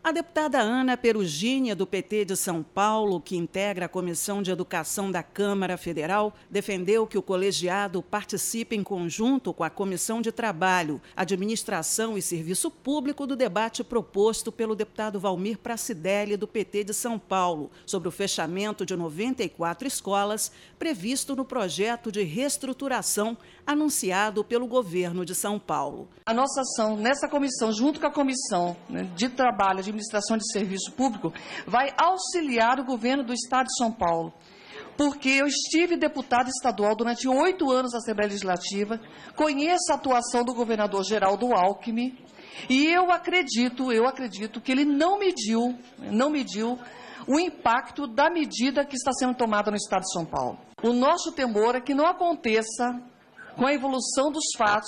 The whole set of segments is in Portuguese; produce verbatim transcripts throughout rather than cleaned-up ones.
A deputada Ana Perugini, do P T de São Paulo, que integra a Comissão de Educação da Câmara Federal, defendeu que o colegiado participe em conjunto com a Comissão de Trabalho, Administração e Serviço Público do debate proposto pelo deputado Valmir Pracidelli, do P T de São Paulo, sobre o fechamento de noventa e quatro escolas previsto no projeto de reestruturação anunciado pelo governo de São Paulo. A nossa ação nessa comissão, junto com a Comissão de Trabalho, Administração de Serviço Público, vai auxiliar o governo do Estado de São Paulo. Porque eu estive deputada estadual durante oito anos na Assembleia Legislativa, conheço a atuação do governador Geraldo Alckmin, e eu acredito, eu acredito que ele não mediu, não mediu o impacto da medida que está sendo tomada no Estado de São Paulo. O nosso temor é que não aconteça, com a evolução dos fatos,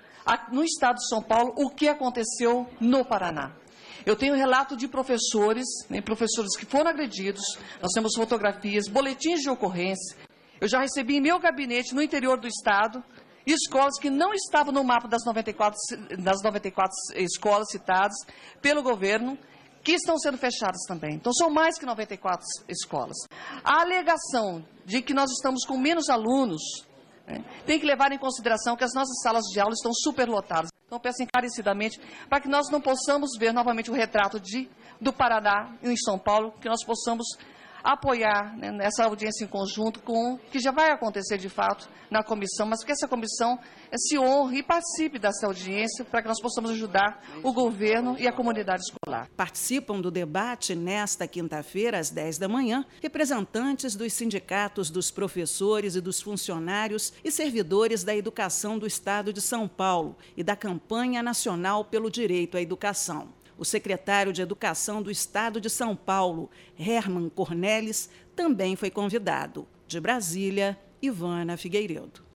no Estado de São Paulo, o que aconteceu no Paraná. Eu tenho relato de professores, né, professores que foram agredidos, nós temos fotografias, boletins de ocorrência. Eu já recebi em meu gabinete, no interior do Estado, escolas que não estavam no mapa das noventa e quatro, das noventa e quatro escolas citadas pelo governo, que estão sendo fechadas também. Então, são mais que noventa e quatro escolas. A alegação de que nós estamos com menos alunos, né, tem que levar em consideração que as nossas salas de aula estão superlotadas. Então, peço encarecidamente para que nós não possamos ver novamente o retrato de, do Paraná em São Paulo, que nós possamos apoiar, né, essa audiência em conjunto com o que já vai acontecer de fato na comissão, mas que essa comissão se honre e participe dessa audiência para que nós possamos ajudar o governo e a comunidade escolar. Participam do debate nesta quinta-feira, às dez da manhã, representantes dos sindicatos dos professores e dos funcionários e servidores da educação do Estado de São Paulo e da Campanha Nacional pelo Direito à Educação. O secretário de Educação do Estado de São Paulo, Herman Cornelis, também foi convidado. De Brasília, Ivana Figueiredo.